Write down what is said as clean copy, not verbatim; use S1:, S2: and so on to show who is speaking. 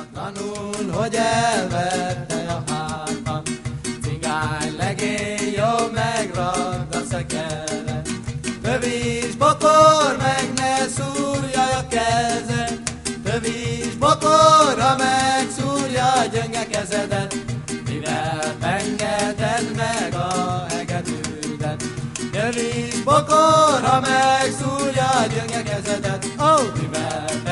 S1: Tanul, hogy elvette a hátam, cigány legény, jó megrakd a szekeret. Tövis bokor, meg ne szúrja a kezed, tövis bokor, ha megszúrja a gyönge kezedet, mivel engeded meg a hegedűdet. Tövis bokor, ha megszúrja a gyönge kezedet, mivel